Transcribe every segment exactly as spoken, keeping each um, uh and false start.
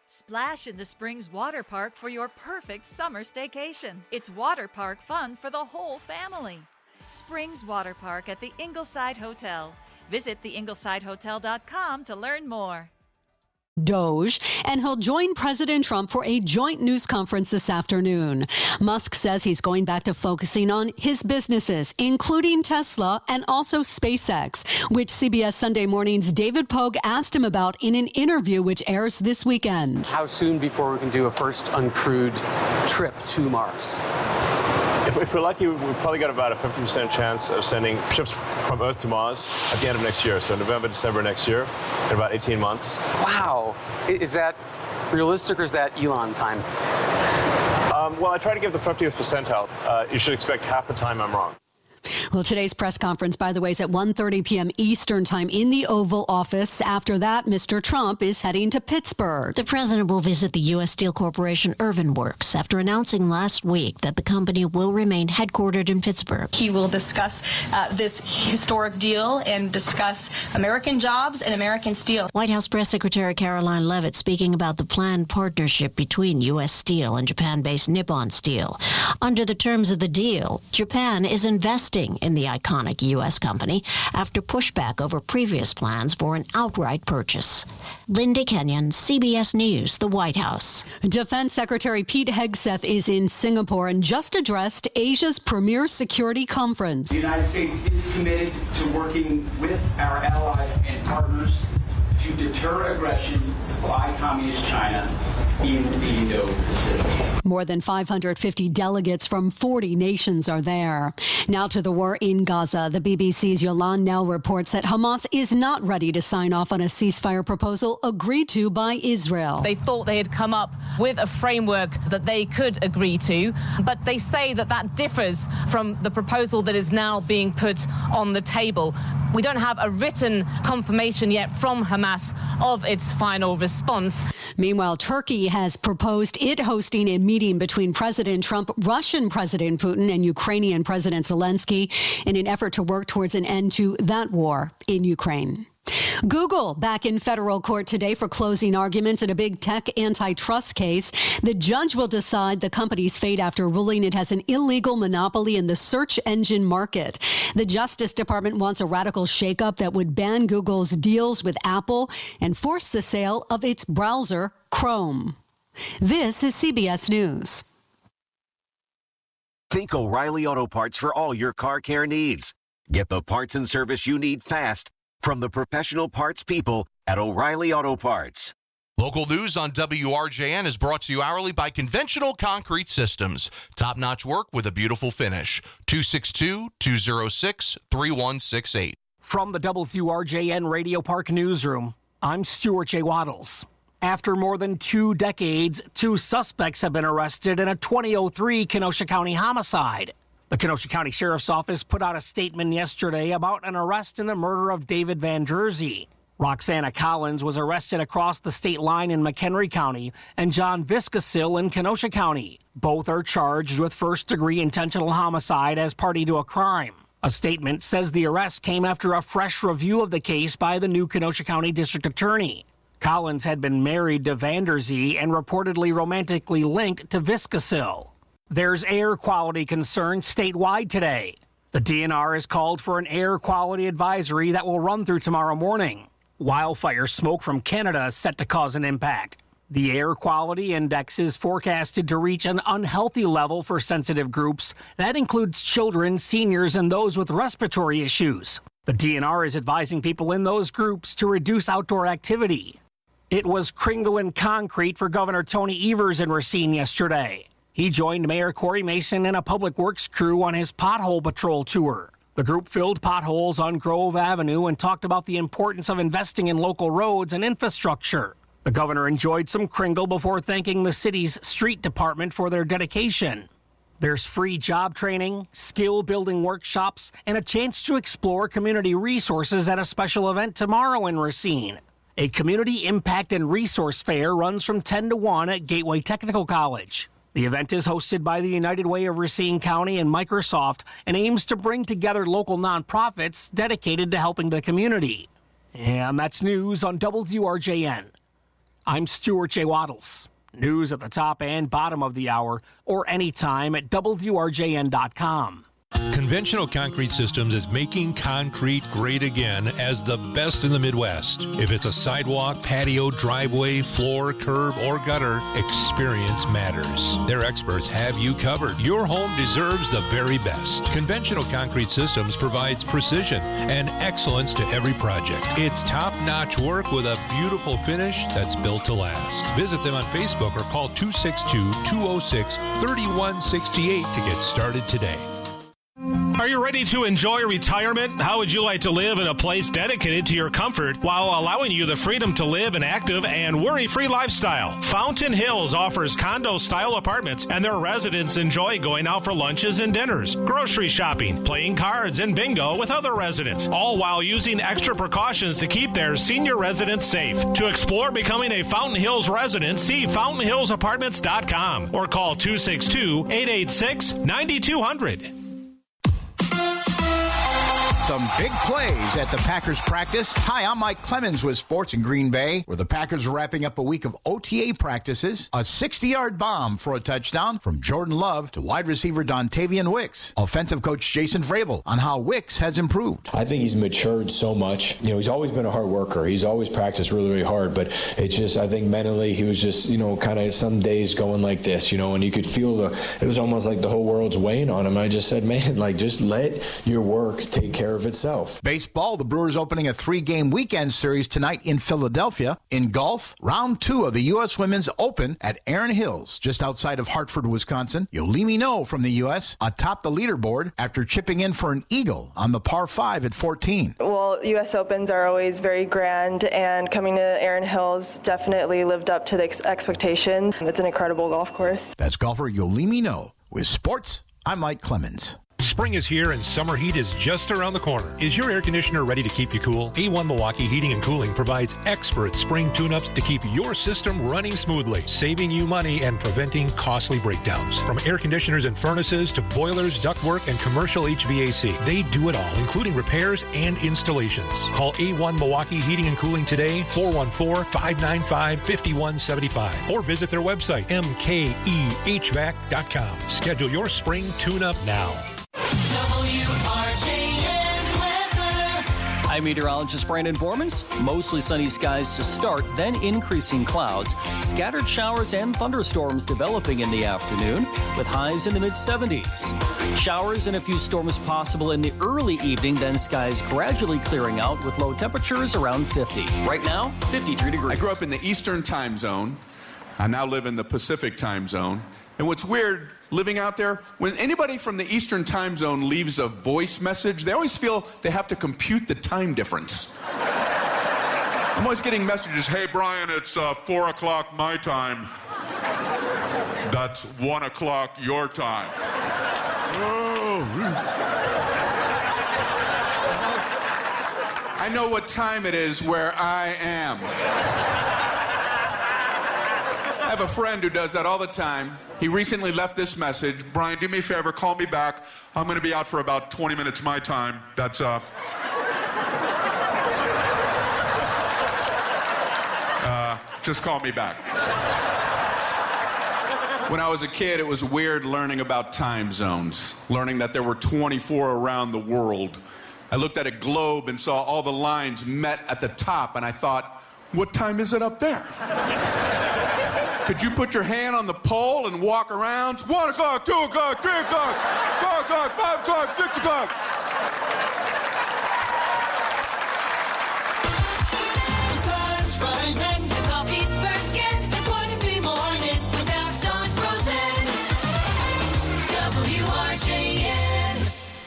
Splash in the Springs Water Park for your perfect summer staycation. It's water park fun for the whole family. Springs Water Park at the Ingleside Hotel. Visit the ingleside hotel dot com to learn more. Doge, and he'll join President Trump for a joint news conference this afternoon. Musk says he's going back to focusing on his businesses, including Tesla and also SpaceX, which C B S Sunday Morning's David Pogue asked him about in an interview which airs this weekend. How soon before we can do a first uncrewed trip to Mars? If, if we're lucky, we've probably got about a fifty percent chance of sending ships from Earth to Mars at the end of next year. So November, December next year, in about eighteen months. Wow. Is that realistic or is that Elon time? Um, well, I try to give the fiftieth percentile. Uh, you should expect half the time I'm wrong. Well, today's press conference, by the way, is at one thirty p.m. Eastern time in the Oval Office. After that, Mister Trump is heading to Pittsburgh. The president will visit the U S. Steel Corporation Irvin Works after announcing last week that the company will remain headquartered in Pittsburgh. He will discuss uh, this historic deal and discuss American jobs and American steel. White House Press Secretary Caroline Leavitt speaking about the planned partnership between U S. Steel and Japan-based Nippon Steel. Under the terms of the deal, Japan is investing in the iconic U S company after pushback over previous plans for an outright purchase. Linda Kenyon, C B S News, the White House. Defense Secretary Pete Hegseth is in Singapore and just addressed Asia's premier security conference. The United States is committed to working with our allies and partners to deter aggression by Communist China in the Indo-Pacific. More than five hundred fifty delegates from forty nations are there. Now to the war in Gaza. The B B C's Yolande Nell reports that Hamas is not ready to sign off on a ceasefire proposal agreed to by Israel. They thought they had come up with a framework that they could agree to, but they say that that differs from the proposal that is now being put on the table. We don't have a written confirmation yet from Hamas of its final response. Meanwhile, Turkey has proposed it hosting a meeting between President Trump, Russian President Putin, and Ukrainian President Zelensky in an effort to work towards an end to that war in Ukraine. Google back in federal court today for closing arguments in a big tech antitrust case. The judge will decide the company's fate after ruling it has an illegal monopoly in the search engine market. The Justice Department wants a radical shakeup that would ban Google's deals with Apple and force the sale of its browser, Chrome. This is C B S News. Think O'Reilly Auto Parts for all your car care needs. Get the parts and service you need fast from the professional parts people at O'Reilly Auto Parts. Local news on W R J N is brought to you hourly by Conventional Concrete Systems. Top-notch work with a beautiful finish. two six two, two oh six, three one six eight. From the W R J N Radio Park Newsroom, I'm Stuart J. Waddles. After more than two decades, two suspects have been arrested in a twenty oh three Kenosha County homicide. The Kenosha County Sheriff's Office put out a statement yesterday about an arrest in the murder of David Van Jersey. Roxana Collins was arrested across the state line in McHenry County and John Viscasil in Kenosha County. Both are charged with first-degree intentional homicide as party to a crime. A statement says the arrest came after a fresh review of the case by the new Kenosha County District Attorney. Collins had been married to Vanderzee and reportedly romantically linked to Viscasil. There's air quality concerns statewide today. The D N R has called for an air quality advisory that will run through tomorrow morning. Wildfire smoke from Canada is set to cause an impact. The air quality index is forecasted to reach an unhealthy level for sensitive groups. That includes children, seniors, and those with respiratory issues. The D N R is advising people in those groups to reduce outdoor activity. It was Kringle and concrete for Governor Tony Evers in Racine yesterday. He joined Mayor Corey Mason and a public works crew on his pothole patrol tour. The group filled potholes on Grove Avenue and talked about the importance of investing in local roads and infrastructure. The governor enjoyed some Kringle before thanking the city's street department for their dedication. There's free job training, skill-building workshops, and a chance to explore community resources at a special event tomorrow in Racine. A community impact and resource fair runs from ten to one at Gateway Technical College. The event is hosted by the United Way of Racine County and Microsoft and aims to bring together local nonprofits dedicated to helping the community. And that's news on W R J N. I'm Stuart J. Waddles. News at the top and bottom of the hour, or anytime at W R J N dot com. Conventional Concrete Systems is making concrete great again as the best in the Midwest. If it's a sidewalk, patio, driveway, floor, curb, or gutter, experience matters. Their experts have you covered. Your home deserves the very best. Conventional Concrete Systems provides precision and excellence to every project. It's top-notch work with a beautiful finish that's built to last. Visit them on Facebook or call two six two, two oh six, three one six eight to get started today. Are you ready to enjoy retirement? How would you like to live in a place dedicated to your comfort while allowing you the freedom to live an active and worry-free lifestyle? Fountain Hills offers condo-style apartments, and their residents enjoy going out for lunches and dinners, grocery shopping, playing cards, and bingo with other residents, all while using extra precautions to keep their senior residents safe. To explore becoming a Fountain Hills resident, see fountain hills apartments dot com or call two six two, eight eight six, nine two zero zero. Some big plays at the Packers practice. Hi, I'm Mike Clemens with Sports in Green Bay, where the Packers are wrapping up a week of O T A practices. A sixty-yard bomb for a touchdown from Jordan Love to wide receiver Dontavian Wicks. Offensive coach Jason Vrabel on how Wicks has improved. I think he's matured so much. You know, he's always been a hard worker. He's always practiced really, really hard, but it's just, I think mentally he was just, you know, kind of some days going like this, you know, and you could feel the, it was almost like the whole world's weighing on him. I just said, man, like, just let your work take care of itself. Baseball, the Brewers opening a three-game weekend series tonight in Philadelphia. In golf, round two of the U S Women's Open at Erin Hills, just outside of Hartford, Wisconsin. Yolimi No from the U S atop the leaderboard after chipping in for an eagle on the par five at fourteen. Well, U S Opens are always very grand, and coming to Erin Hills definitely lived up to the ex- expectation. It's an incredible golf course. That's golfer Yolimi No. With sports, I'm Mike Clemens. Spring is here and summer heat is just around the corner. Is your air conditioner ready to keep you cool? A one Milwaukee Heating and Cooling provides expert spring tune-ups to keep your system running smoothly, saving you money and preventing costly breakdowns. From air conditioners and furnaces to boilers, ductwork, and commercial H V A C, they do it all, including repairs and installations. Call A one Milwaukee Heating and Cooling today, four one four, five nine five, five one seven five, or visit their website, m k e h v a c dot com. Schedule your spring tune-up now. W R J N weather. I'm meteorologist Brandon Bormans. Mostly sunny skies to start, then increasing clouds. Scattered showers and thunderstorms developing in the afternoon with highs in the mid seventies. Showers and a few storms possible in the early evening, then skies gradually clearing out with low temperatures around fifty. Right now, fifty-three degrees. I grew up in the Eastern time zone. I now live in the Pacific time zone. And what's weird, living out there, when anybody from the Eastern time zone leaves a voice message, they always feel they have to compute the time difference. I'm always getting messages, hey, Brian, it's uh, four o'clock my time. That's one o'clock your time. Oh. I know what time it is where I am. I have a friend who does that all the time. He recently left this message. Brian, do me a favor, call me back. I'm going to be out for about twenty minutes my time. That's, uh... uh, just call me back. When I was a kid, it was weird learning about time zones, learning that there were twenty-four around the world. I looked at a globe and saw all the lines met at the top, and I thought, what time is it up there? Could you put your hand on the pole and walk around? It's one o'clock, two o'clock, three o'clock, four o'clock, five o'clock, six o'clock. The sun's rising, the coffee's perking. It wouldn't be morning without Don Rosen. W R J N.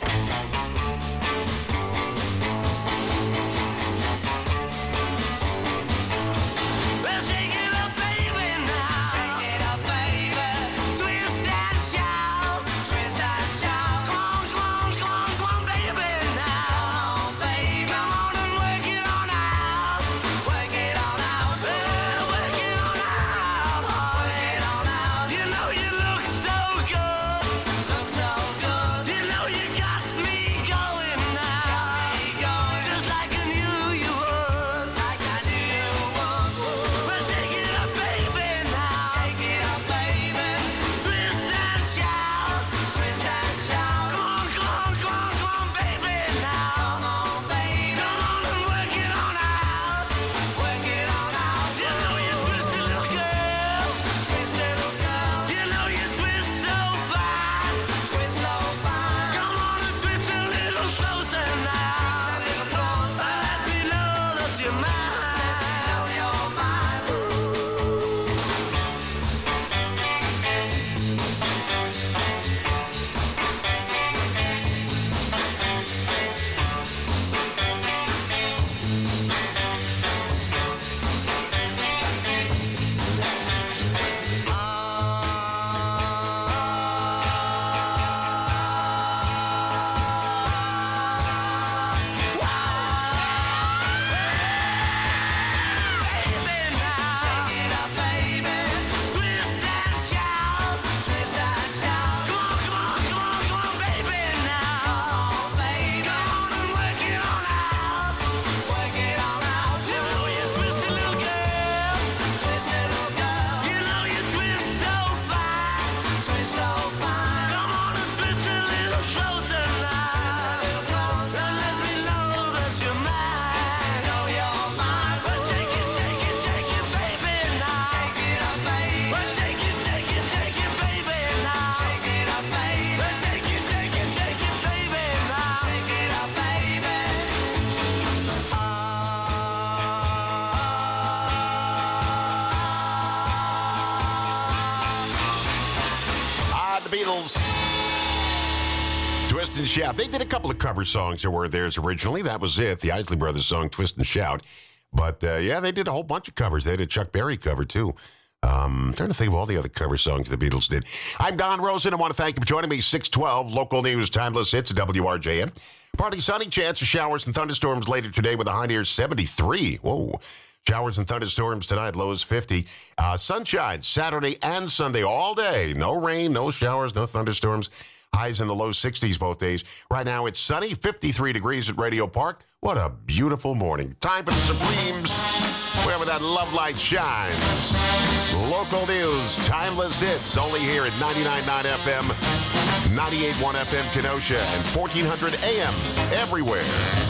Well, shake it up, baby, now. Shake it up, baby. Twist and shout. Twist and shout. Come on, come on, come on, come on, Beatles. Twist and Shout. They did a couple of cover songs that were theirs originally. That was it. The Isley Brothers song, Twist and Shout. But, uh, yeah, they did a whole bunch of covers. They did a Chuck Berry cover, too. Um, I'm trying to think of all the other cover songs the Beatles did. I'm Don Rosen. I want to thank you for joining me. six twelve, local news, timeless hits at W R J N. Partly sunny, chance of showers and thunderstorms later today with a high near seventy-three. Whoa. Showers and thunderstorms tonight, lows fifty. Uh, sunshine Saturday and Sunday all day. No rain, no showers, no thunderstorms. Highs in the low sixties both days. Right now it's sunny, fifty-three degrees at Radio Park. What a beautiful morning. Time for the Supremes, wherever that love light shines. Local news, timeless hits, only here at ninety-nine point nine F M, ninety-eight point one F M Kenosha, and fourteen hundred A M everywhere.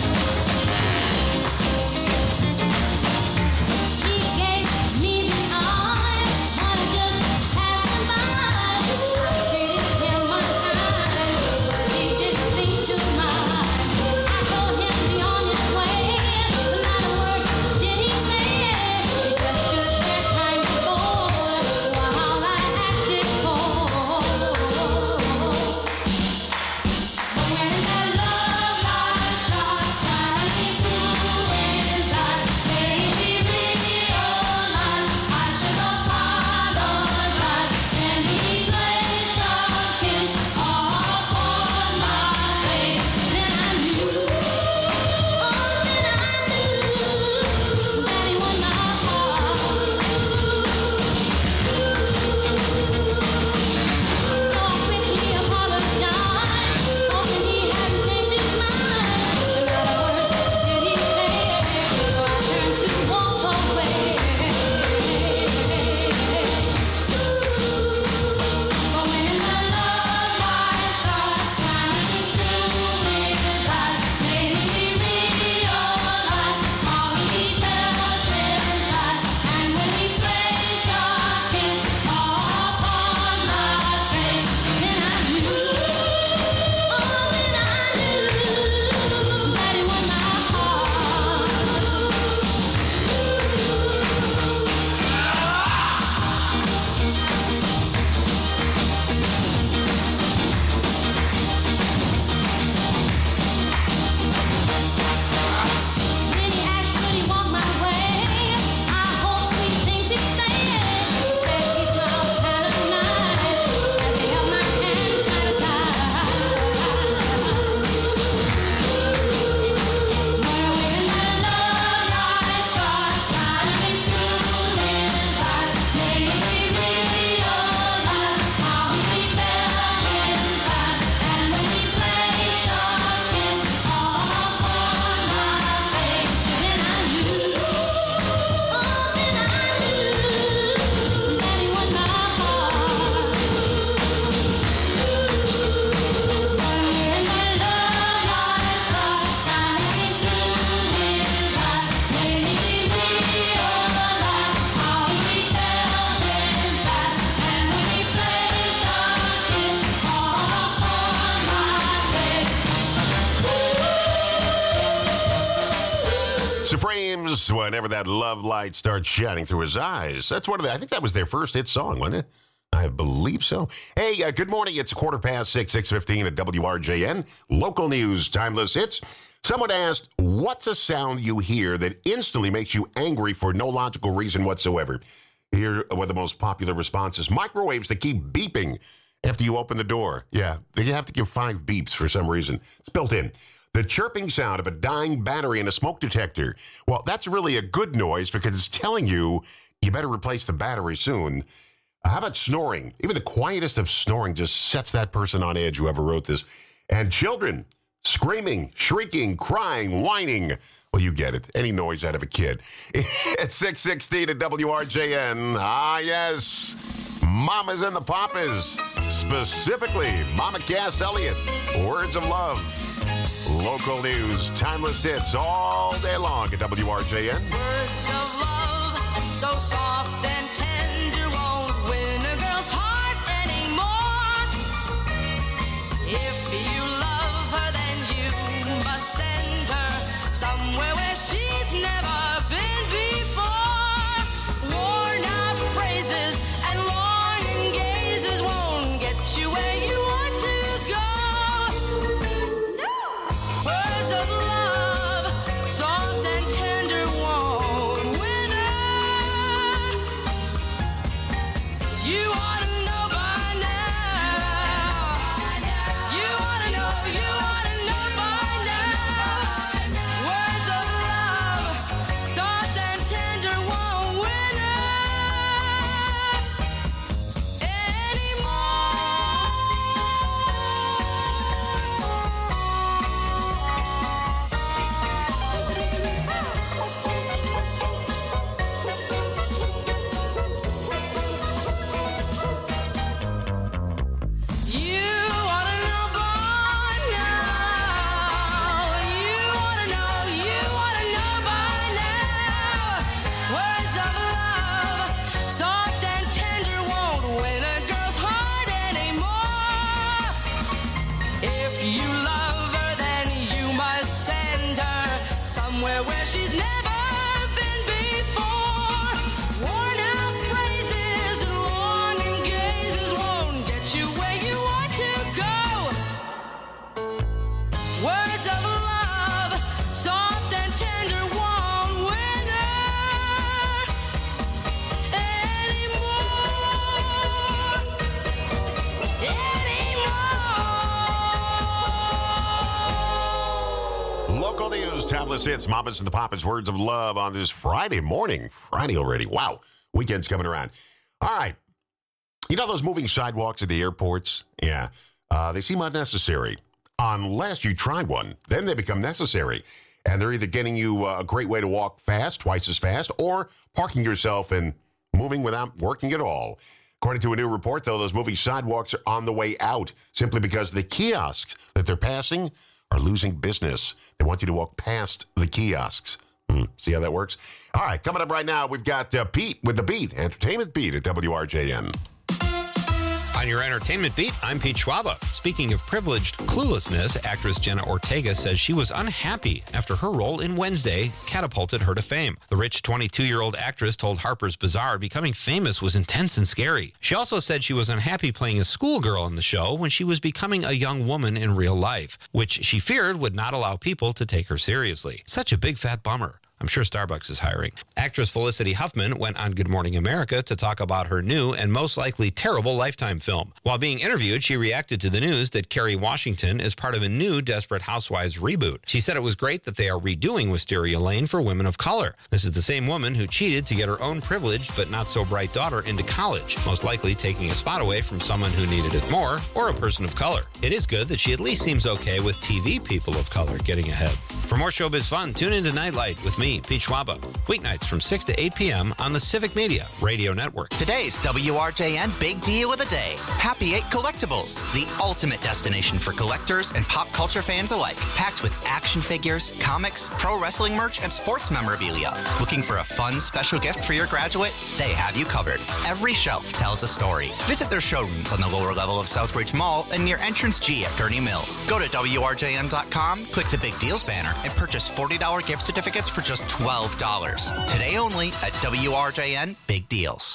Supremes, whenever that love light starts shining through his eyes. That's one of the, I think that was their first hit song, wasn't it? I believe so. Hey, uh, good morning. It's a quarter past six, six fifteen at W R J N. Local news, timeless hits. Someone asked, what's a sound you hear that instantly makes you angry for no logical reason whatsoever? Here were the most popular responses. Microwaves that keep beeping after you open the door. Yeah, they have to give five beeps for some reason. It's built in. The chirping sound of a dying battery in a smoke detector. Well, that's really a good noise because it's telling you you better replace the battery soon. Uh, how about snoring? Even the quietest of snoring just sets that person on edge, whoever wrote this. And children screaming, shrieking, crying, whining. Well, you get it. Any noise out of a kid. It's six sixteen at W R J N. Ah, yes. Mamas and the Papas. Specifically, Mama Cass Elliott. Words of Love. Local news, timeless hits all day long at W R J N. Words of love, so soft and tender, won't win a girl's heart anymore. If you love her, then you must send her somewhere where she's never been before. Worn out phrases and longing gazes won't get you where you Timeless hits, Mamas and the Papas, words of love on this Friday morning. Friday already. Wow. Weekend's coming around. All right. You know those moving sidewalks at the airports? Yeah. Uh, they seem unnecessary. Unless you try one, then they become necessary. And they're either getting you uh, a great way to walk fast, twice as fast, or parking yourself and moving without working at all. According to a new report, though, those moving sidewalks are on the way out simply because the kiosks that they're passing are losing business. They want you to walk past the kiosks. Hmm, see how that works? All right, coming up right now, we've got uh, Pete with the Beat, Entertainment Beat at W R J N. On your entertainment beat, I'm Pete Schwaba. Speaking of privileged cluelessness, actress Jenna Ortega says she was unhappy after her role in Wednesday catapulted her to fame. The rich twenty-two-year-old actress told Harper's Bazaar becoming famous was intense and scary. She also said she was unhappy playing a schoolgirl in the show when she was becoming a young woman in real life, which she feared would not allow people to take her seriously. Such a big fat bummer. I'm sure Starbucks is hiring. Actress Felicity Huffman went on Good Morning America to talk about her new and most likely terrible Lifetime film. While being interviewed, she reacted to the news that Kerry Washington is part of a new Desperate Housewives reboot. She said it was great that they are redoing Wisteria Lane for women of color. This is the same woman who cheated to get her own privileged but not so bright daughter into college, most likely taking a spot away from someone who needed it more, or a person of color. It is good that she at least seems okay with T V people of color getting ahead. For more showbiz fun, tune into Nightlight with me, Pete Schwaba, weeknights from six to eight p.m. on the Civic Media Radio Network. Today's W R J N Big Deal of the Day. Happy Eight Collectibles, the ultimate destination for collectors and pop culture fans alike. Packed with action figures, comics, pro wrestling merch, and sports memorabilia. Looking for a fun, special gift for your graduate? They have you covered. Every shelf tells a story. Visit their showrooms on the lower level of Southbridge Mall and near Entrance G at Gurney Mills. Go to W R J N dot com, click the Big Deals banner, and purchase forty dollars gift certificates for just twelve dollars. Today only at W R J N Big Deals.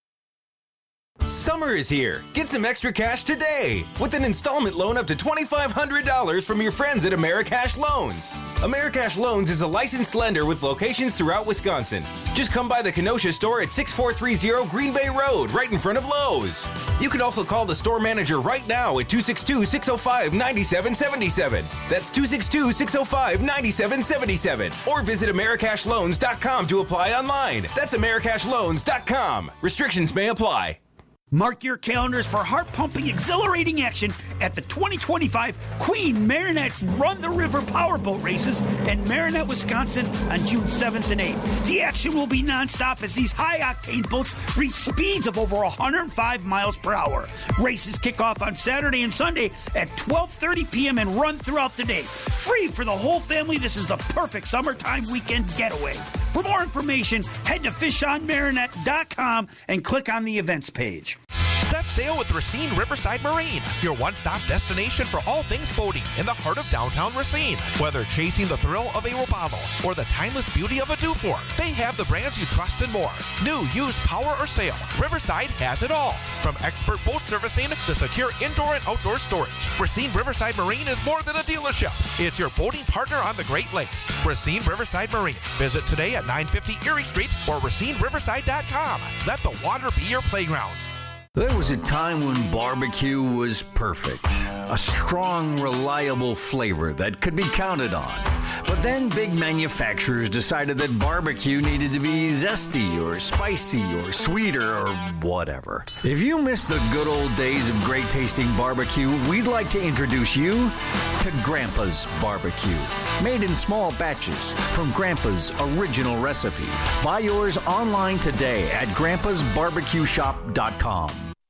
Summer is here. Get some extra cash today with an installment loan up to twenty-five hundred dollars from your friends at Americash Loans. Americash Loans is a licensed lender with locations throughout Wisconsin. Just come by the Kenosha store at six four three zero Green Bay Road, right in front of Lowe's. You can also call the store manager right now at two six two, six oh five, nine seven seven seven. That's two six two, six oh five, nine seven seven seven. Or visit Americash Loans dot com to apply online. That's Americash Loans dot com. Restrictions may apply. Mark your calendars for heart-pumping, exhilarating action at the twenty twenty-five Queen Marinette's Run the River Powerboat Races in Marinette, Wisconsin on June seventh and eighth. The action will be nonstop as these high-octane boats reach speeds of over one hundred five miles per hour. Races kick off on Saturday and Sunday at twelve thirty p.m. and run throughout the day. Free for the whole family, this is the perfect summertime weekend getaway. For more information, head to fish on marinette dot com and click on the events page. Set sail with Racine Riverside Marine, your one-stop destination for all things boating in the heart of downtown Racine. Whether chasing the thrill of a Robalo or the timeless beauty of a Dufour, they have the brands you trust and more. New, used, power, or sail, Riverside has it all. From expert boat servicing to secure indoor and outdoor storage, Racine Riverside Marine is more than a dealership. It's your boating partner on the Great Lakes. Racine Riverside Marine. Visit today at nine fifty Erie Street or racine riverside dot com. Let the water be your playground. There was a time when barbecue was perfect. A strong, reliable flavor that could be counted on. But then big manufacturers decided that barbecue needed to be zesty or spicy or sweeter or whatever. If you miss the good old days of great tasting barbecue, we'd like to introduce you to Grandpa's Barbecue. Made in small batches from Grandpa's original recipe. Buy yours online today at grandpas barbecue shop dot com.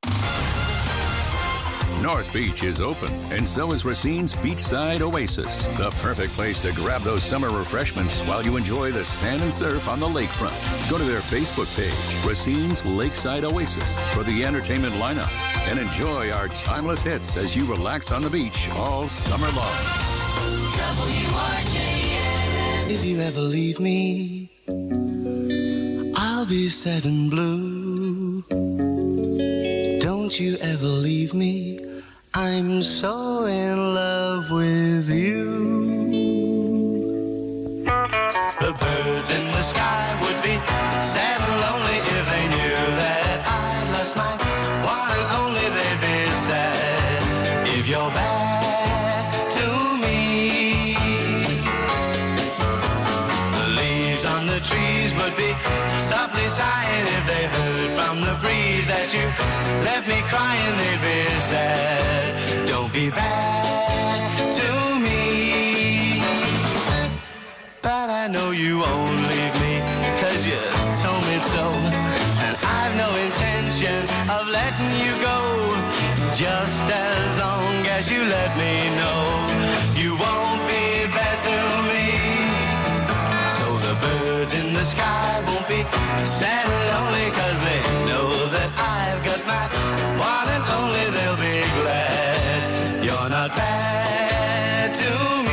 North Beach is open, and so is Racine's Beachside Oasis, the perfect place to grab those summer refreshments while you enjoy the sand and surf on the lakefront. Go to their Facebook page, Racine's Lakeside Oasis, for the entertainment lineup, and enjoy our timeless hits as you relax on the beach all summer long. W R J N. If you ever leave me, I'll be sad and blue. Don't you ever leave me, I'm so in love with you. The birds in the sky would be sad and lonely if they knew that I lost my one and only. They'd be sad if you're bad to me. days that you left me crying, they'd be sad. Don't be bad to me, but I know you won't leave me, cause you told me so, and I've no intention of letting you go, just as long as you let me know you won't be bad to me. So the birds in the sky won't be sad and lonely, cause they know that I've got my one and only. They'll be glad you're not bad to me.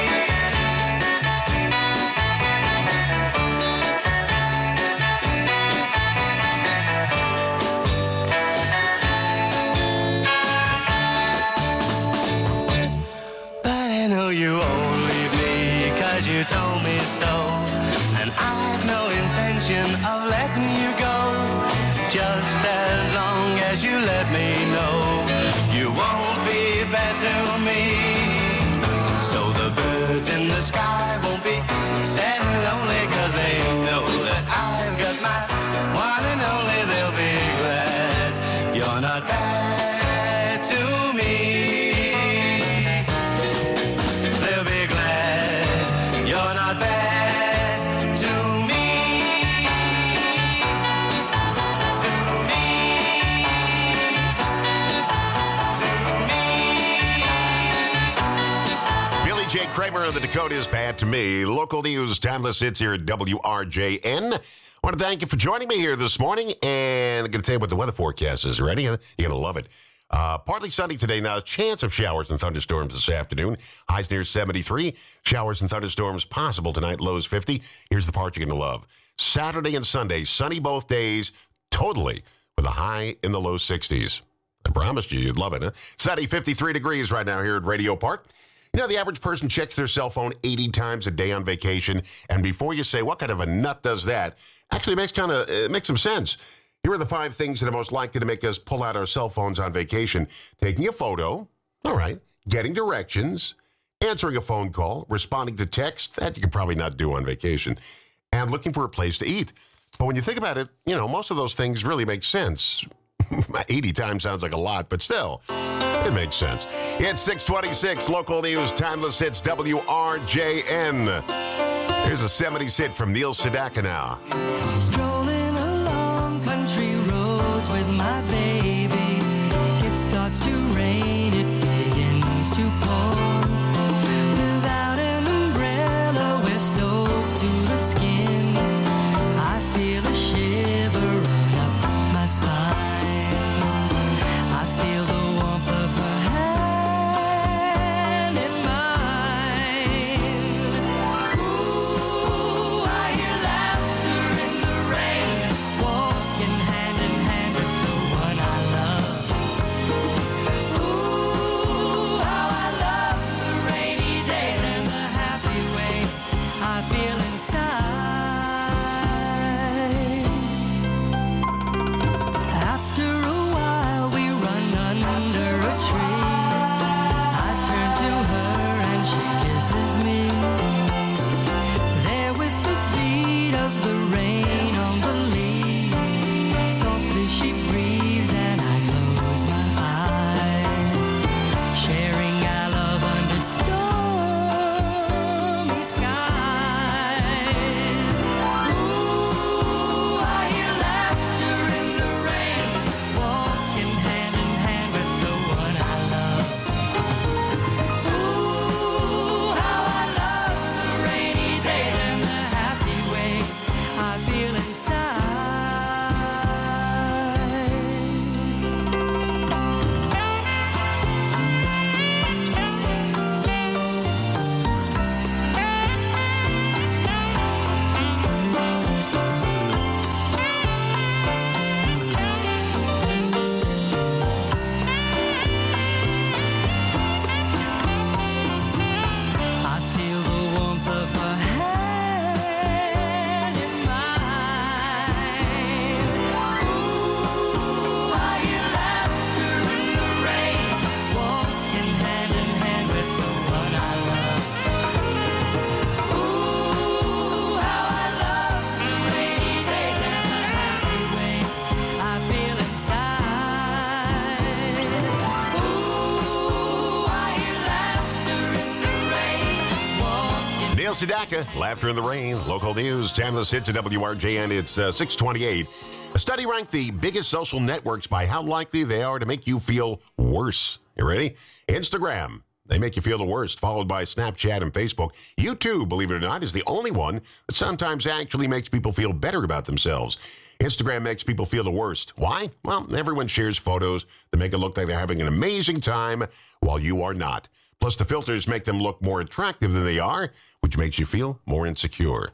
But I know you won't leave me, cause you told me so, and I've no intention of letting you go, just as long as you let me know you won't be bad to me. So the birds in the sky won't be sad and lonely, cause they know that I've got my one and only. They'll be glad you're not bad to me. They'll be glad you're not bad to me. To me. To me. Billy J. Kramer of the Dakotas, bad to me. Local news, timeless hits here at W R J N. I want to thank you for joining me here this morning, and I'm going to tell you what the weather forecast is. Ready? You're going to love it. Uh, partly sunny today. Now, chance of showers and thunderstorms this afternoon. Highs near seventy-three. Showers and thunderstorms possible tonight. Lows fifty. Here's the part you're going to love. Saturday and Sunday, sunny both days, totally, with a high in the low sixties. I promised you you'd love it, huh? Sunny, fifty-three degrees right now here at Radio Park. You know, the average person checks their cell phone eighty times a day on vacation, and before you say, what kind of a nut does that? Actually, it makes kind of it makes some sense. Here are the five things that are most likely to make us pull out our cell phones on vacation. Taking a photo, all right, getting directions, answering a phone call, responding to text, that you could probably not do on vacation, and looking for a place to eat. But when you think about it, you know, most of those things really make sense. eighty times sounds like a lot, but still, it makes sense. It's six twenty-six, local news, timeless hits, W R J N. Here's a seventies hit from Neil Sedaka now. Strolling along country roads with my baby. It starts to rain, it begins to pour. Without an umbrella, we're soaked to the skin. I feel a shiver run up my spine. I feel the warmth of her hand in mine. Ooh, I hear laughter in the rain. Sedaka, Laughter in the Rain, local news, Timeless Hits at W R J N. It's uh, six twenty-eight. A study ranked the biggest social networks by how likely they are to make you feel worse. You ready? Instagram. They make you feel the worst, followed by Snapchat and Facebook. YouTube, believe it or not, is the only one that sometimes actually makes people feel better about themselves. Instagram makes people feel the worst. Why? Well, everyone shares photos that make it look like they're having an amazing time while you are not. Plus, the filters make them look more attractive than they are, which makes you feel more insecure.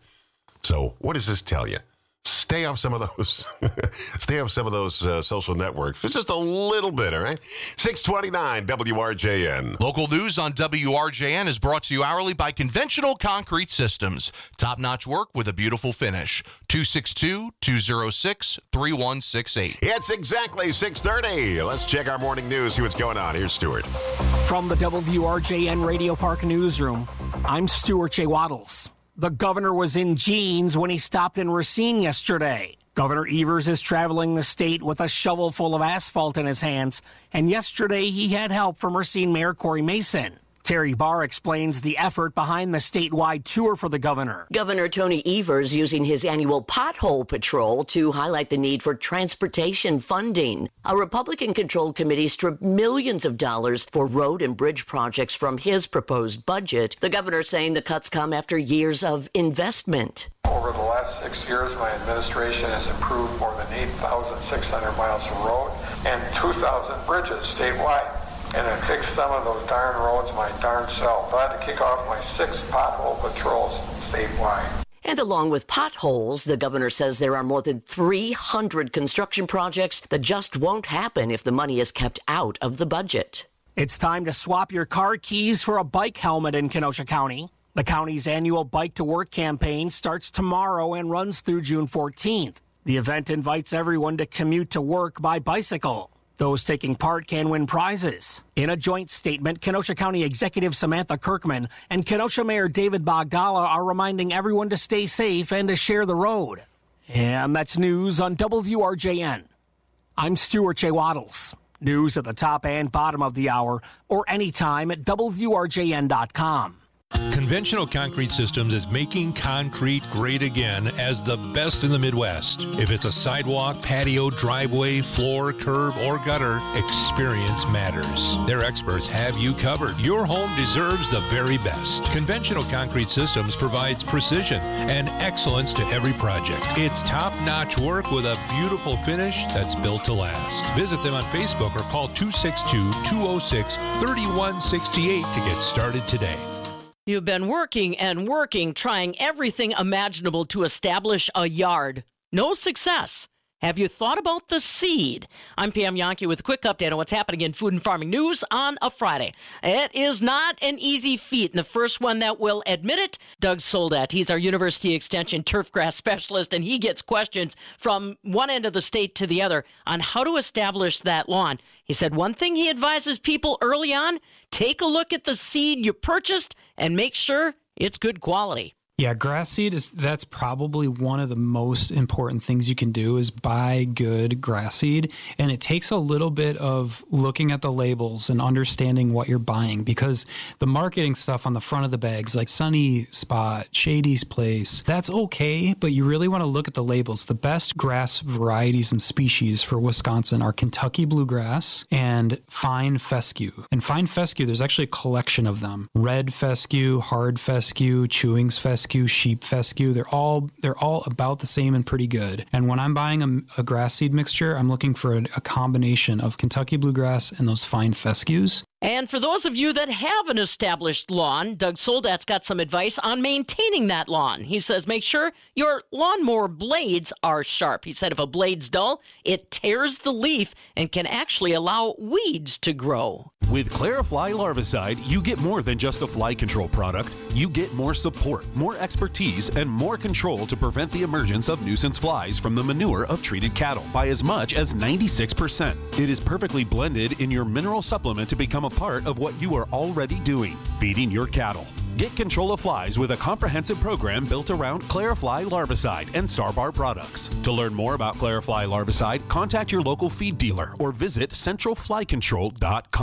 So what does this tell you? Stay off some of those. Stay off some of those uh, social networks. It's just a little bit, all right? six twenty-nine W R J N. Local news on W R J N is brought to you hourly by Conventional Concrete Systems. Top-notch work with a beautiful finish. two six two, two oh six, three one six eight. It's exactly six thirty. Let's check our morning news, see what's going on. Here's Stuart. From the W R J N Radio Park Newsroom, I'm Stuart J. Waddles. The governor was in jeans when he stopped in Racine yesterday. Governor Evers is traveling the state with a shovel full of asphalt in his hands, and yesterday he had help from Racine Mayor Corey Mason. Terry Barr explains the effort behind the statewide tour for the governor. Governor Tony Evers using his annual pothole patrol to highlight the need for transportation funding. A Republican-controlled committee stripped millions of dollars for road and bridge projects from his proposed budget. The governor saying the cuts come after years of investment. Over the last six years, my administration has improved more than eight thousand six hundred miles of road and two thousand bridges statewide. And I fixed some of those darn roads my darn self. I had to kick off my sixth pothole patrols statewide. And along with potholes, the governor says there are more than three hundred construction projects that just won't happen if the money is kept out of the budget. It's time to swap your car keys for a bike helmet in Kenosha County. The county's annual Bike to Work campaign starts tomorrow and runs through June fourteenth. The event invites everyone to commute to work by bicycle. Those taking part can win prizes. In a joint statement, Kenosha County Executive Samantha Kirkman and Kenosha Mayor David Bogdala are reminding everyone to stay safe and to share the road. And that's news on W R J N. I'm Stuart J. Waddles. News at the top and bottom of the hour or anytime at W R J N dot com. Conventional Concrete Systems is making concrete great again as the best in the Midwest. If it's a sidewalk, patio, driveway, floor, curb, or gutter, experience matters. Their experts have you covered. Your home deserves the very best. Conventional Concrete Systems provides precision and excellence to every project. It's top-notch work with a beautiful finish that's built to last. Visit them on Facebook or call two six two, two oh six, three one six eight to get started today. You've been working and working, trying everything imaginable to establish a yard. No success. Have you thought about the seed? I'm Pam Yankee with a quick update on what's happening in food and farming news on a Friday. It is not an easy feat, and the first one that will admit it, Doug Soldat. He's our University Extension turfgrass specialist, and he gets questions from one end of the state to the other on how to establish that lawn. He said one thing he advises people early on, take a look at the seed you purchased and make sure it's good quality. Yeah, grass seed is that's probably one of the most important things you can do is buy good grass seed. And it takes a little bit of looking at the labels and understanding what you're buying, because the marketing stuff on the front of the bags, like Sunny Spot, Shady's Place, that's okay, but you really want to look at the labels. The best grass varieties and species for Wisconsin are Kentucky bluegrass and fine fescue. And fine fescue, there's actually a collection of them. Red fescue, hard fescue, chewings fescue, sheep fescue. They're all they're all about the same and pretty good. And when I'm buying a, a grass seed mixture, I'm looking for a, a combination of Kentucky bluegrass and those fine fescues. And for those of you that have an established lawn, Doug Soldat's got some advice on maintaining that lawn. He says make sure your lawnmower blades are sharp. He said if a blade's dull, it tears the leaf and can actually allow weeds to grow. With Clarifly Larvicide, you get more than just a fly control product. You get more support, more expertise, and more control to prevent the emergence of nuisance flies from the manure of treated cattle by as much as ninety-six percent. It is perfectly blended in your mineral supplement to become a part of what you are already doing, feeding your cattle. Get control of flies with a comprehensive program built around Clarifly Larvicide and Starbar products. To learn more about Clarifly Larvicide, contact your local feed dealer or visit central fly control dot com.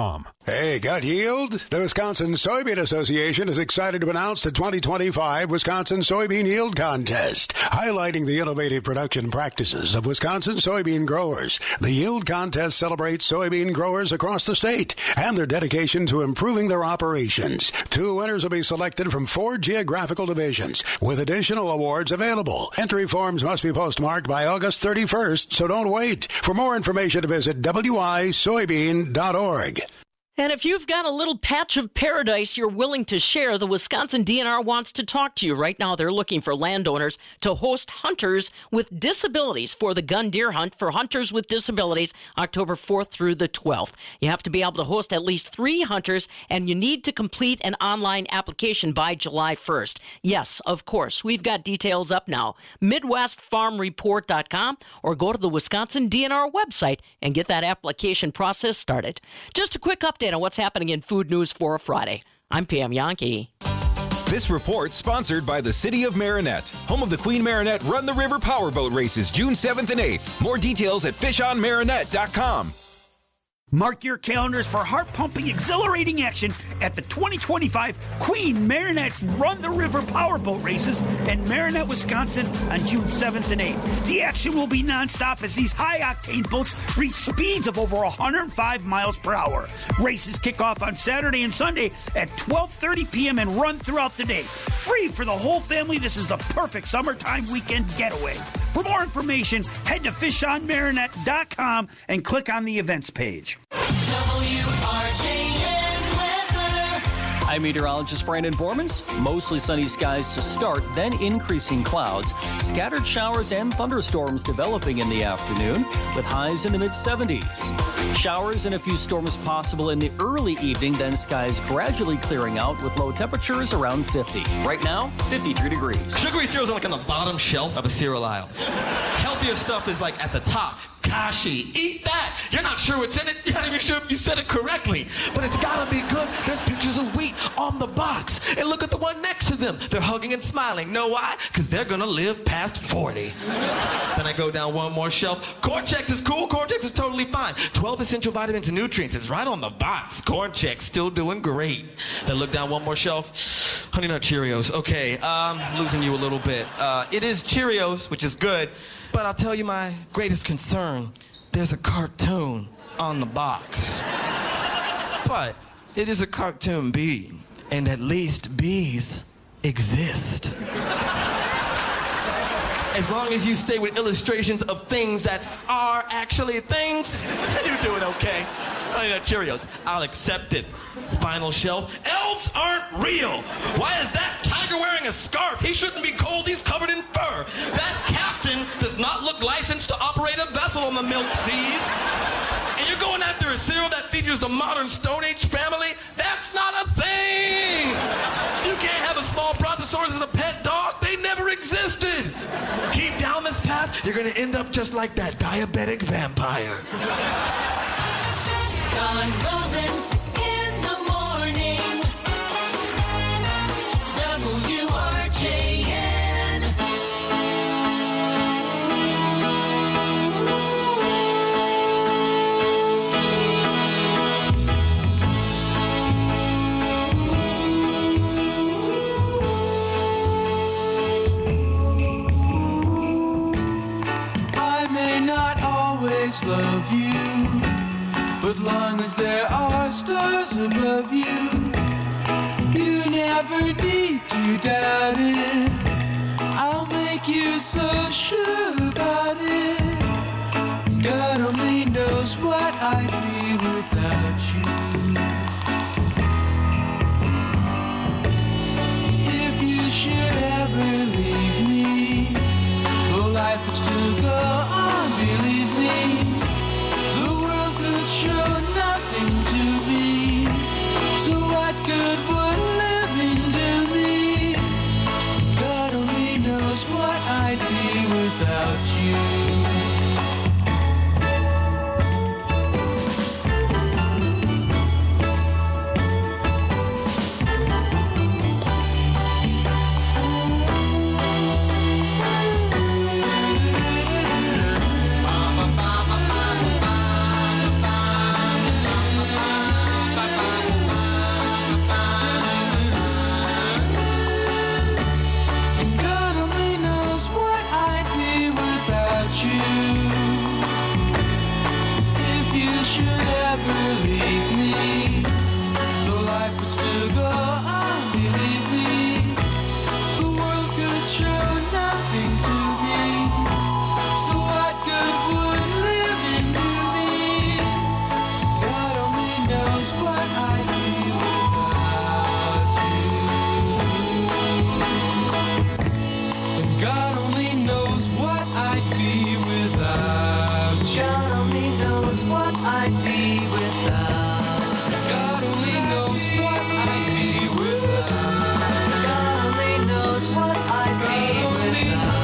Hey, gut yield? The Wisconsin Soybean Association is excited to announce the twenty twenty-five Wisconsin Soybean Yield Contest, highlighting the innovative production practices of Wisconsin soybean growers. The Yield Contest celebrates soybean growers across the state and their dedication to improving their operations. Two winners will be selected from four geographical divisions, with additional awards available. Entry forms must be postmarked by August thirty-first, so don't wait. For more information, visit w i soybean dot org. And if you've got a little patch of paradise you're willing to share, the Wisconsin D N R wants to talk to you. Right now, they're looking for landowners to host hunters with disabilities for the gun deer hunt for hunters with disabilities, October fourth through the twelfth. You have to be able to host at least three hunters, and you need to complete an online application by July first. Yes, of course, we've got details up now. Midwest Farm Report dot com, or go to the Wisconsin D N R website and get that application process started. Just a quick update on what's happening in food news for a Friday. I'm Pam Yankee. This report sponsored by the City of Marinette, home of the Queen Marinette Run the River Powerboat Races, June seventh and eighth. More details at fish on marinette dot com. Mark your calendars for heart-pumping, exhilarating action at the twenty twenty-five Queen Marinette's Run the River Powerboat Races in Marinette, Wisconsin on June seventh and eighth. The action will be nonstop as these high-octane boats reach speeds of over one hundred five miles per hour. Races kick off on Saturday and Sunday at twelve thirty p.m. and run throughout the day. Free for the whole family, this is the perfect summertime weekend getaway. For more information, head to fish on marinette dot com and click on the events page. W R J N weather. I'm meteorologist Brandon Bormans. Mostly sunny skies to start, then increasing clouds. Scattered showers and thunderstorms developing in the afternoon, with highs in the mid seventies. Showers and a few storms possible in the early evening, then skies gradually clearing out with low temperatures around fifty. Right now, fifty-three degrees. Sugary cereals are like on the bottom shelf of a cereal aisle. Healthier stuff is like at the top. Kashi, eat that. You're not sure what's in it. You're not even sure if you said it correctly. But it's gotta be good. There's pictures of wheat on the box. And look at the one next to them. They're hugging and smiling. Know why? Because they're gonna live past forty. Then I go down one more shelf. Corn Chex is cool. Corn Chex is totally fine. twelve essential vitamins and nutrients is right on the box. Corn Chex still doing great. Then look down one more shelf. Honey Nut Cheerios. Okay, um, losing you a little bit. Uh, it is Cheerios, which is good. But I'll tell you my greatest concern. There's a cartoon on the box. But it is a cartoon bee, and at least bees exist. As long as you stay with illustrations of things that are actually things, you're doing okay. Honey Nut Cheerios, I'll accept it. Final shelf. Elves aren't real. Why is that tiger wearing a scarf? He shouldn't be cold. He's covered in fur. That captain does not look licensed to operate a vessel on the milk seas. And you're going after a cereal that features the modern Stone Age family? That's not a thing. You can't have a small brontosaurus as a pet dog. They never existed. Keep down this path, you're going to end up just like that diabetic vampire. Don Rosen. W R J N. I may not always love you, but long as there are stars above you, you never need to doubt it. I'll make you so sure about it. God only knows what I'd be without you. If you should ever leave me, well, life would still go on, believe me. The world could show nothing to me. So what good would living do me? God only knows what I'd be without you. if you should ever leave me, though life would still go on, believe me, the world could show nothing to me. So what good would living do me? God only knows what I'd be without you. And God only knows what I'd be without you. God only knows what I'd be without. God only knows what I'd be without. God only knows what I'd be without.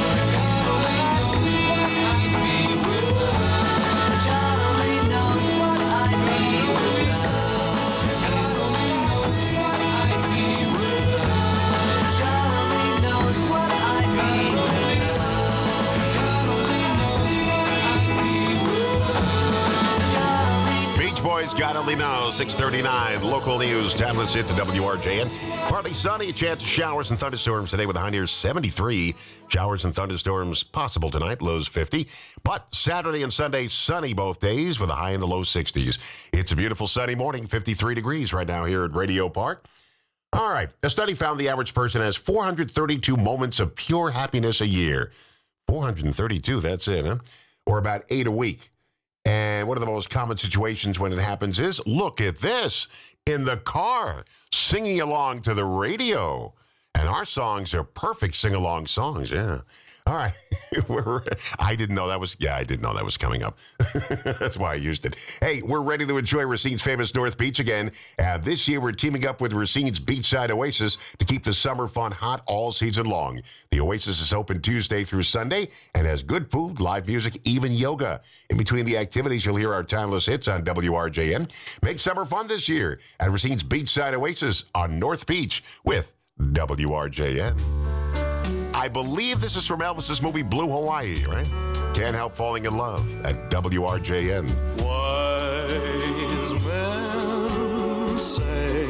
Boys, God only knows. six thirty-nine, local news, tablets hits at W R J N. Partly sunny, a chance of showers and thunderstorms today with a high near seventy-three. Showers and thunderstorms possible tonight, lows fifty. But Saturday and Sunday, sunny both days with a high in the low sixties. It's a beautiful sunny morning, fifty-three degrees right now here at Radio Park. All right, a study found the average person has four hundred thirty-two moments of pure happiness a year. four hundred thirty-two, that's it, huh? Or about eight a week. And one of the most common situations when it happens is, look at this, in the car, singing along to the radio. And our songs are perfect sing-along songs, yeah. All right. we're, I didn't know that was, yeah, I didn't know that was coming up. That's why I used it. Hey, we're ready to enjoy Racine's famous North Beach again. And this year, we're teaming up with Racine's Beachside Oasis to keep the summer fun hot all season long. The Oasis is open Tuesday through Sunday and has good food, live music, even yoga. In between the activities, you'll hear our timeless hits on W R J N. Make summer fun this year at Racine's Beachside Oasis on North Beach with W R J N. I believe this is from Elvis's movie Blue Hawaii, right? Can't help falling in love at W R J N. Wise men say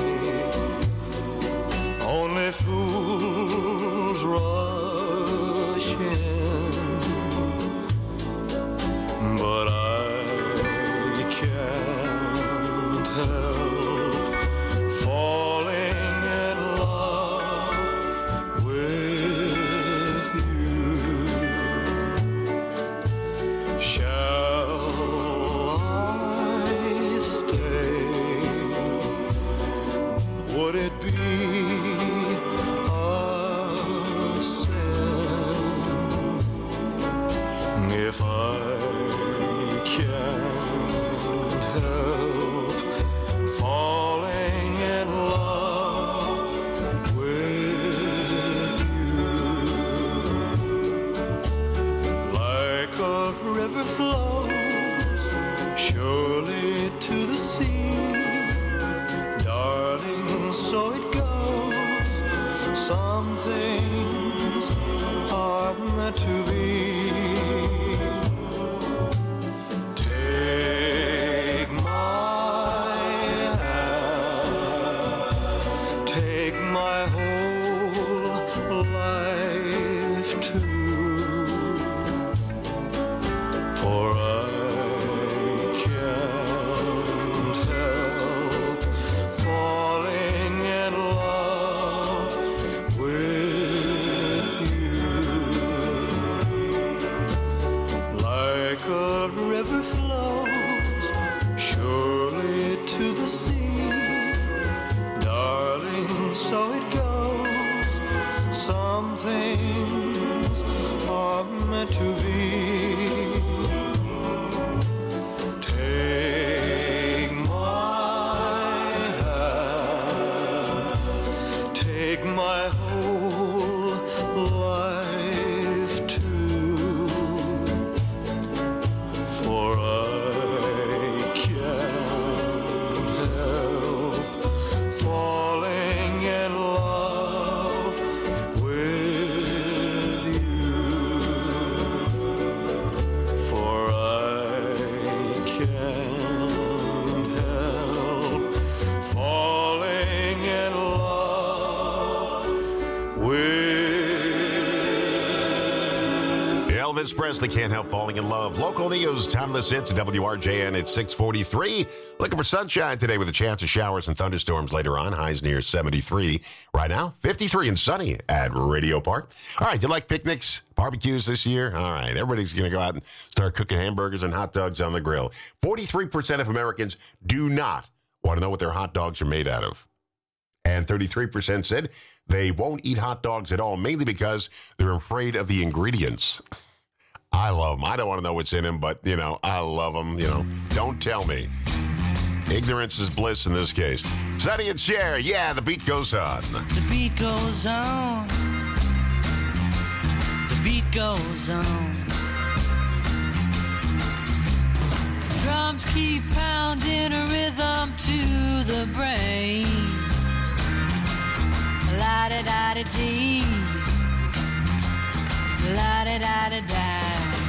only fools rush in, but I can't help falling in love with you. Shall I stay? Would it be a sin if I can't help falling in love with you? Like a river flows surely to the sea, darling, so it goes. Some things are meant to be. Take my hand, take my whole life too, for I can't Elvis Presley, Can't Help Falling in Love. Local news, timeless hits at W R J N at six forty-three. Looking for sunshine today with a chance of showers and thunderstorms later on. Highs near seventy-three. Right now, fifty-three and sunny at Radio Park. All right, you like picnics, barbecues this year? All right, everybody's going to go out and start cooking hamburgers and hot dogs on the grill. forty-three percent of Americans do not want to know what their hot dogs are made out of. And thirty-three percent said they won't eat hot dogs at all, mainly because they're afraid of the ingredients. I love them. I don't want to know what's in them, but, you know, I love them. You know, don't tell me. Ignorance is bliss in this case. Sonny and Cher, yeah, the beat goes on. The beat goes on. The beat goes on. Drums keep pounding a rhythm to the brain. La-da-da-da-dee, la-da-da-da-da.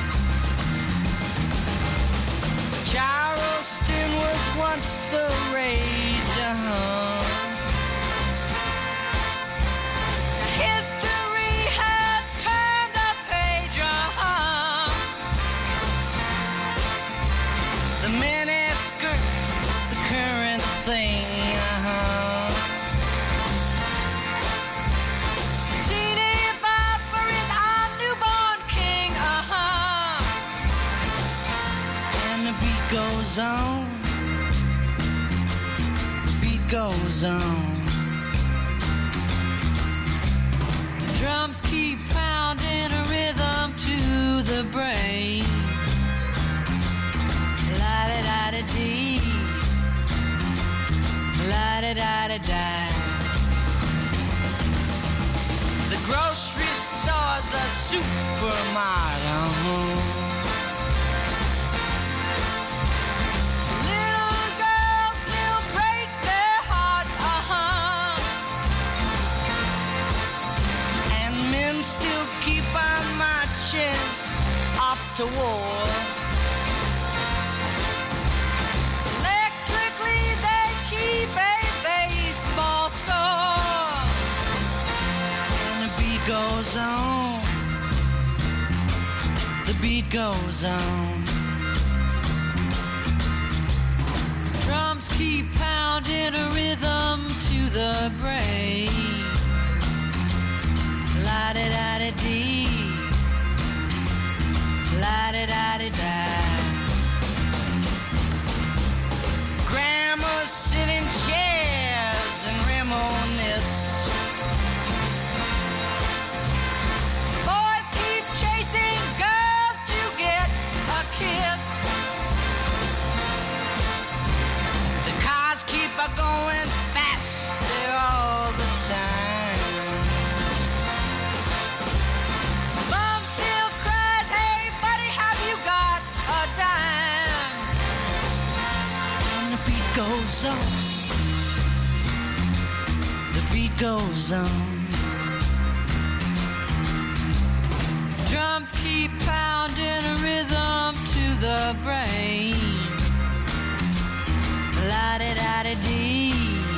Charleston was once the rage, uh-huh. History has turned a page, uh-huh. The miniskirt, the current thing, uh-huh. Goes on, the beat goes on. The drums keep pounding a rhythm to the brain. La-da-da-da-dee, la-da-da-da-da. The grocery store, the supermarket, uh-huh. Still keep on marching off to war. Electrically they keep a baseball score. And the beat goes on. The beat goes on. Drums keep pounding a rhythm to the brain. La-da-da-da-dee, la-da-da-da-da. Grandma's sitting chairs and reminisce. Boys keep chasing girls to get a kiss. The cars keep a going faster all the time. Goes on. The beat goes on. Drums keep pounding a rhythm to the brain. La-da-da-da-dee,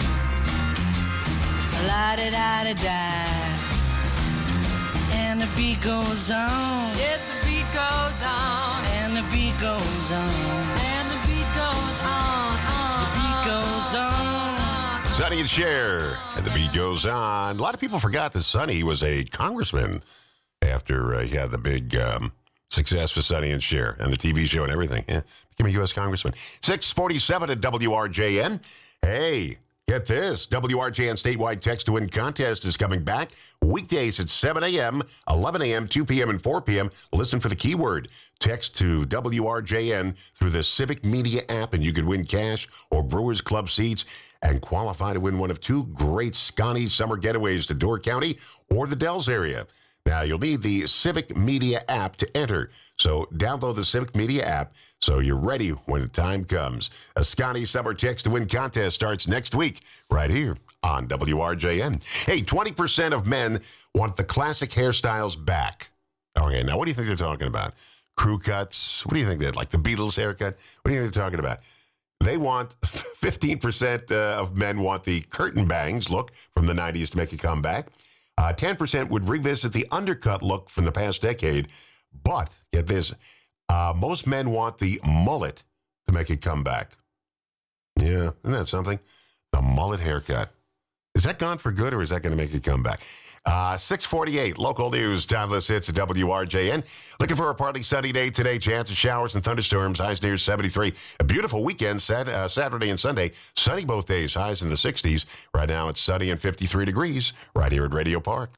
la-da-da-da-da. And the beat goes on. Yes, the beat goes on. And the beat goes on. And the beat goes on. Goes on. Sonny and Cher, and the beat goes on. A lot of people forgot that Sonny was a congressman after uh, he had the big um, success with Sonny and Cher and the T V show and everything. Yeah, became a U S congressman. six forty-seven at W R J N. Hey, get this. W R J N statewide text to win contest is coming back. Weekdays at seven a.m., eleven a.m., two p.m., and four p.m. Listen for the keyword. Text to W R J N through the Civic Media app, and you could win cash or Brewers Club seats and qualify to win one of two great Scotty summer getaways to Door County or the Dells area. Now, you'll need the Civic Media app to enter, so download the Civic Media app so you're ready when the time comes. A Scotty Summer Text to Win contest starts next week right here on W R J N. Hey, twenty percent of men want the classic hairstyles back. Okay, now what do you think they're talking about? Crew cuts? What do you think they're like? The Beatles haircut? What do you think they're talking about? They want, fifteen percent uh, of men want the curtain bangs look from the nineties to make a comeback. Uh, ten percent would revisit the undercut look from the past decade. But, get this, uh, most men want the mullet to make a comeback. Yeah, isn't that something? The mullet haircut. Is that gone for good, or is that going to make a comeback? Uh, six forty-eight, local news, timeless hits at W R J N. Looking for a partly sunny day today. Chance of showers and thunderstorms. Highs near seventy-three. A beautiful weekend, sat, uh, Saturday and Sunday. Sunny both days. Highs in the sixties. Right now it's sunny and fifty-three degrees right here at Radio Park.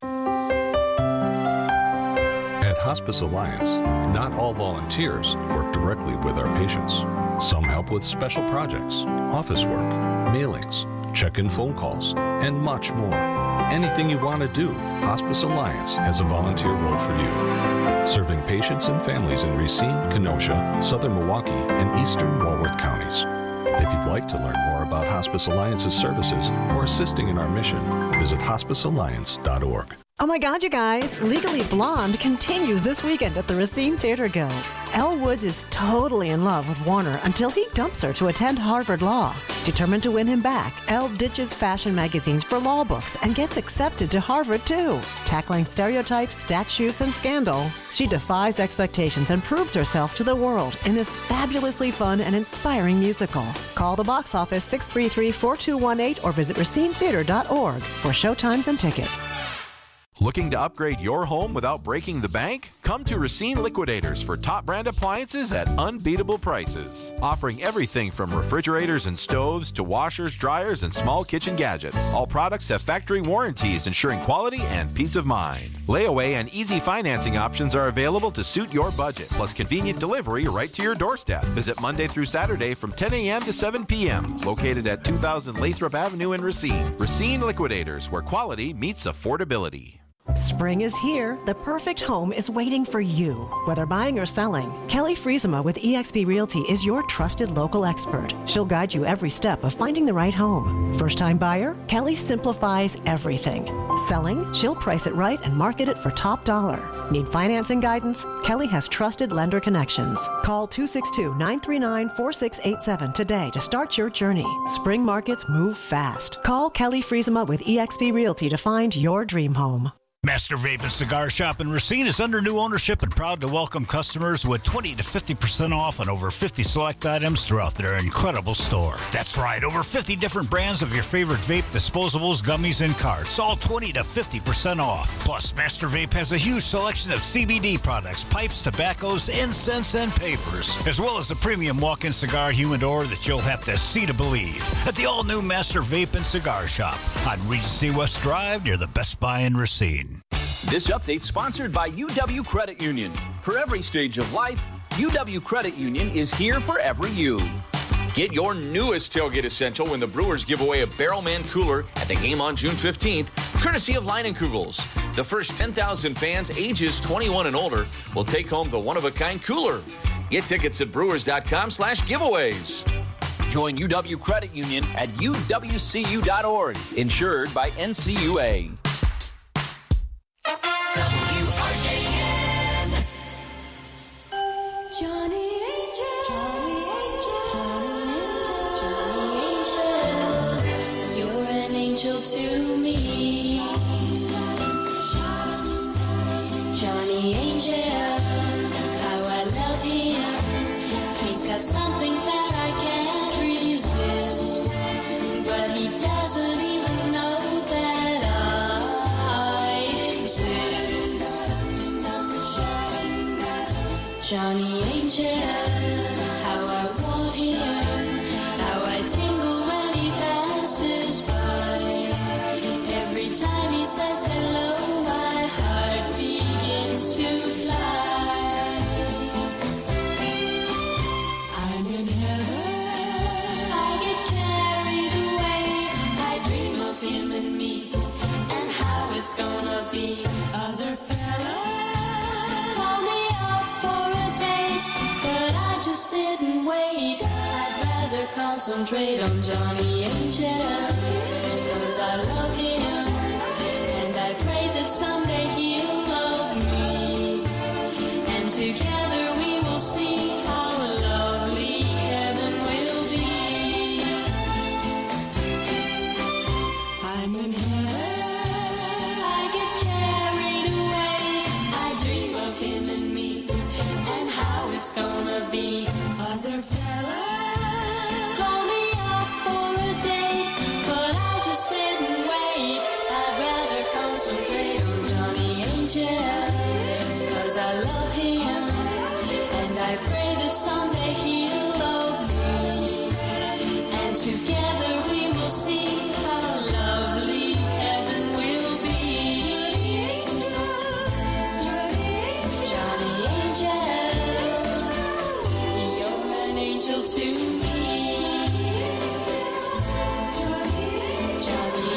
At Hospice Alliance, not all volunteers work directly with our patients. Some help with special projects, office work, mailings, check-in phone calls, and much more. Anything you want to do, Hospice Alliance has a volunteer role for you. Serving patients and families in Racine, Kenosha, Southern Milwaukee, and Eastern Walworth counties. If you'd like to learn more about Hospice Alliance's services or assisting in our mission, visit hospice alliance dot org. Oh my God, you guys! Legally Blonde continues this weekend at the Racine Theater Guild. Elle Woods is totally in love with Warner until he dumps her to attend Harvard Law. Determined to win him back, Elle ditches fashion magazines for law books and gets accepted to Harvard too. Tackling stereotypes, statutes, and scandal, she defies expectations and proves herself to the world in this fabulously fun and inspiring musical. Call the box office six three three, four two one eight or visit racine theater dot org for showtimes and tickets. Looking to upgrade your home without breaking the bank? Come to Racine Liquidators for top brand appliances at unbeatable prices. Offering everything from refrigerators and stoves to washers, dryers, and small kitchen gadgets. All products have factory warranties ensuring quality and peace of mind. Layaway and easy financing options are available to suit your budget, plus convenient delivery right to your doorstep. Visit Monday through Saturday from ten a.m. to seven p.m. Located at two thousand Lathrop Avenue in Racine. Racine Liquidators, where quality meets affordability. Spring is here. The perfect home is waiting for you. Whether buying or selling, Kelly Friesema with eXp Realty is your trusted local expert. She'll guide you every step of finding the right home. First-time buyer? Kelly simplifies everything. Selling? She'll price it right and market it for top dollar. Need financing guidance? Kelly has trusted lender connections. Call two six two, nine three nine, four six eight seven today to start your journey. Spring markets move fast. Call Kelly Friesema with eXp Realty to find your dream home. Master Vape and Cigar Shop in Racine is under new ownership and proud to welcome customers with twenty to fifty percent off on over fifty select items throughout their incredible store. That's right, over fifty different brands of your favorite vape, disposables, gummies, and carts, all twenty to fifty percent off. Plus, Master Vape has a huge selection of C B D products, pipes, tobaccos, incense, and papers, as well as a premium walk-in cigar humidor that you'll have to see to believe at the all-new Master Vape and Cigar Shop on Regency West Drive near the Best Buy in Racine. This update sponsored by U W Credit Union. For every stage of life, U W Credit Union is here for every you. Get your newest tailgate essential when the Brewers give away a Barrelman cooler at the game on June fifteenth, courtesy of Leinenkugels. The first ten thousand fans ages twenty-one and older will take home the one-of-a-kind cooler. Get tickets at brewers.com slash giveaways. Join U W Credit Union at U W C U dot org, insured by N C U A. W R J N. Johnny Angel, Johnny Angel, Johnny Angel, you're an angel to me. Johnny Angel, how I love him. He's got something that I can't resist, but he doesn't even know that I exist. Johnny Angel, how I want him, how I tingle when he passes by. Every time he says hello, my heart begins to fly. I'm in heaven, I get carried away. I dream of him and me, and how it's gonna be. Other fellas call me up for a date, but I just sit and wait. I'd rather concentrate on Johnny Angel, because I love him, and I pray that someday he'll love me, and together we will see how lovely heaven will be. I'm in heaven, I get carried away. I dream of him and me, angel to me. Charlie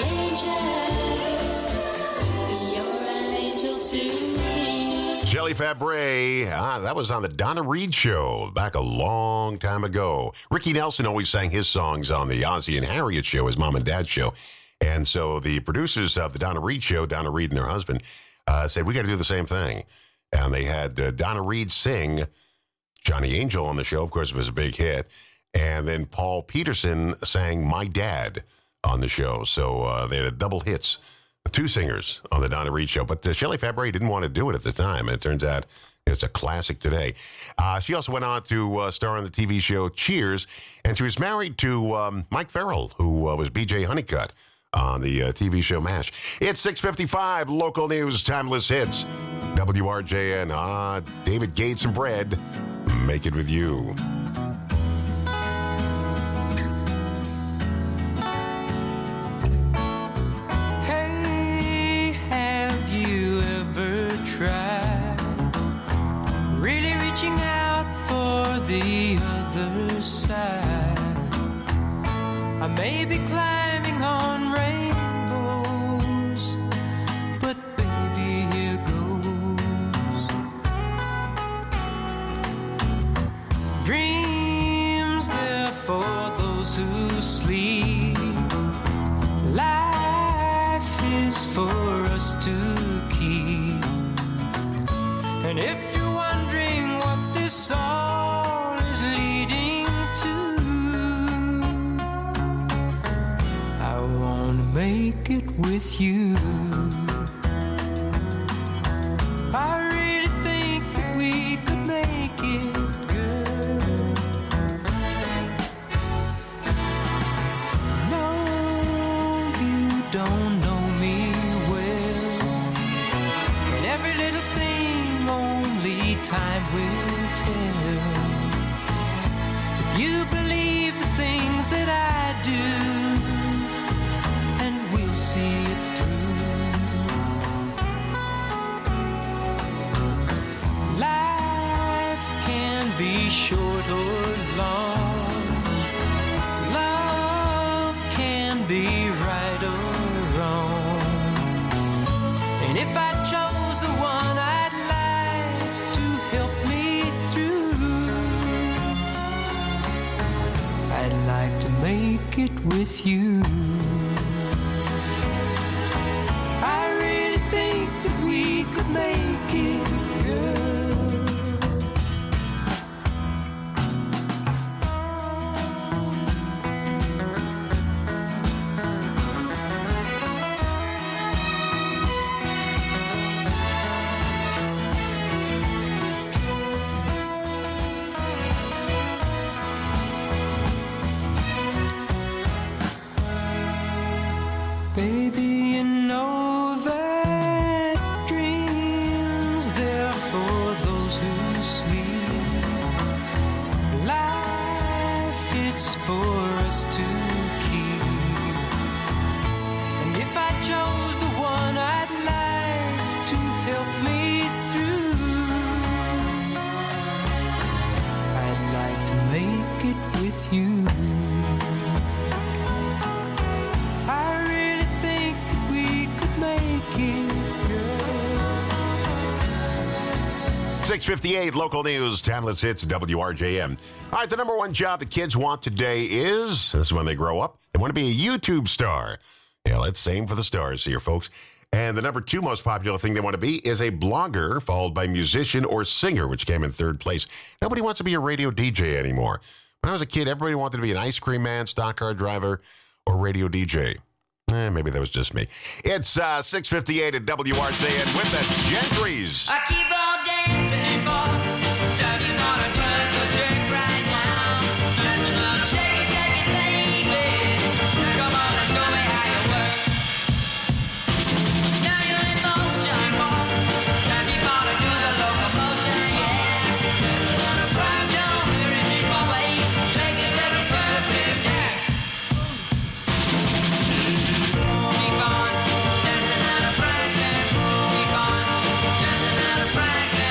angel, you're an angel to me. Shelley Fabre, ah, that was on the Donna Reed Show back a long time ago. Ricky Nelson always sang his songs on the Ozzie and Harriet Show, his mom and dad's show. And so the producers of the Donna Reed Show, Donna Reed and her husband, uh, said, we got to do the same thing. And they had uh, Donna Reed sing Johnny Angel on the show. Of course, it was a big hit. And then Paul Peterson sang My Dad on the show. So uh, they had double hits, two singers on the Donna Reed Show. But uh, Shelley Fabre didn't want to do it at the time. And it turns out it's a classic today. Uh, she also went on to uh, star on the T V show Cheers. And she was married to um, Mike Farrell, who uh, was B J Honeycutt on the uh, T V show MASH. It's six fifty-five, local news, timeless hits. W R J N, ah, David Gates and Bread, make it with you. Hey, have you ever tried really reaching out for the other side? I may be climbing on rainbows, but baby, here goes. Dreams, they're for those who sleep. Life is for us to keep. And if you're wondering what this all is leading to, I wanna make it with you. I really think that we could make it, girl. No, you don't know me well, and every little thing only time will tell. If you believe the things that I do, and we'll see it through. Life can be short or long. Love can be right or wrong. And if I chose the one I'd like to help me through, I'd like to make it with you. I really think that we could make it, girl. Baby, you know that dreams, they're for those who sleep. Life, it's for us to keep. And if I chose the one I'd like to help me through, I'd like to make it with you. I really think that we could make it, girl. six fifty-eight, local news, timeless hits, W R J M. All right, the number one job that kids want today is, this is when they grow up, they want to be a YouTube star. Yeah, let's aim for the stars here, folks. And the number two most popular thing they want to be is a blogger, followed by musician or singer, which came in third place. Nobody wants to be a radio D J anymore. When I was a kid, everybody wanted to be an ice cream man, stock car driver, or radio D J. Eh, maybe that was just me. It's uh, six fifty-eight at W R J N with the Gentrys. I keep on dancing for Daddy, gonna turn the jerk right now. Shake it, shake it, baby. Come on and show me how you work. Now you're in motion, Daddy, gonna do the locomotion, yeah. Don't hurry me away. Shake it, shake it, perfect dance. Keep on dancing and a practice. Keep on dancing and a practice.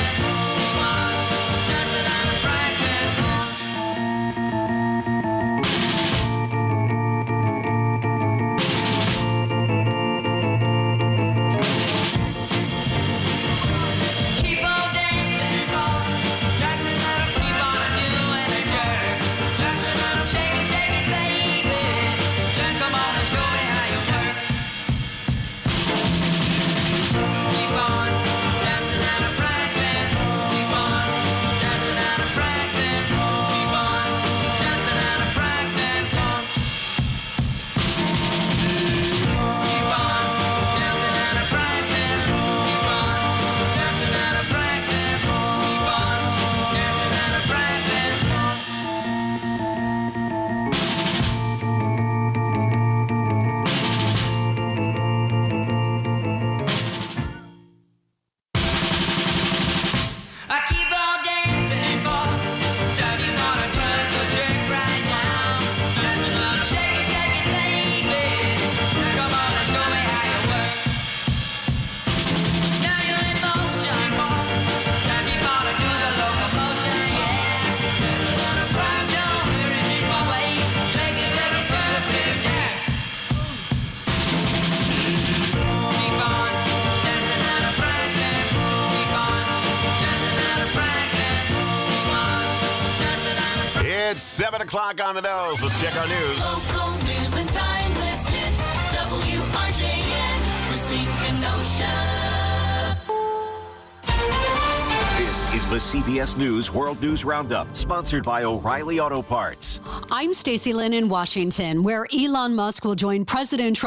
seven o'clock on the nose. Let's check our news. Local news and timeless hits. W R J N, Racine Kenosha. This is the C B S News World News Roundup, sponsored by O'Reilly Auto Parts. I'm Stacey Lynn in Washington, where Elon Musk will join President Trump